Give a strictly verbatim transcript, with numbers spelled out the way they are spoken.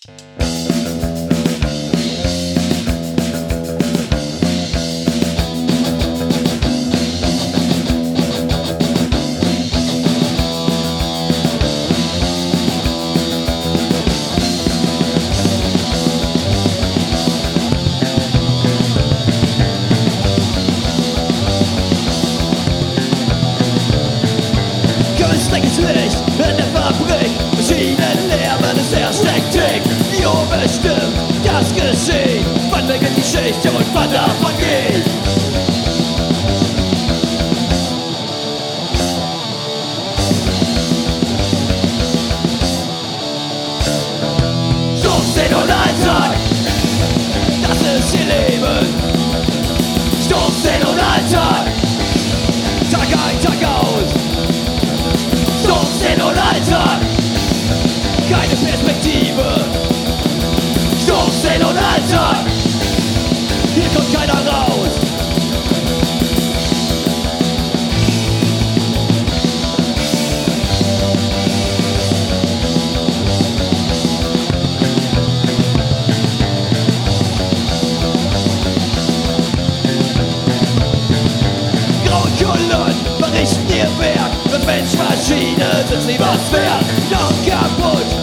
Gestrecktes Licht in der Fabrik, Maschinen lärmen, es ersteckt Tick. Jo, bestimmt, das geschieht. Wann beginnt die Schicht und wann darf man gehen? Stumpfsinn und Alltag, das ist ihr Leben. Stumpfsinn und Alltag, Tag ein, Tag aus. Stumpfsinn und Alltag, keine Perspektive. Stumpfsinn und Alltag, hier kommt keiner raus. Graue Kunden berichten ihr Werk, und Mensch, Maschine sind sie was wert. Noch kaputt,